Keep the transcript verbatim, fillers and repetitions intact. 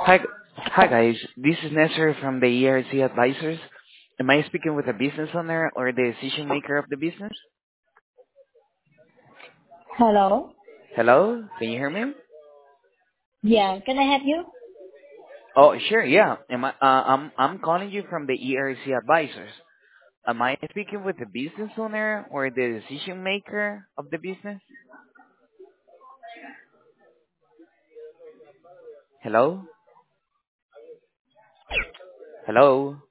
Hi, g- hi guys. This is Nestor from the E R C Advisors. Am I speaking with a business owner or the decision maker of the business? Hello? Hello, can you hear me? Yeah, can I help you? Oh, sure, yeah. Am I? Uh, I'm I'm calling you from the E R C Advisors. Am I speaking with the business owner or the decision maker of the business? Hello, hello.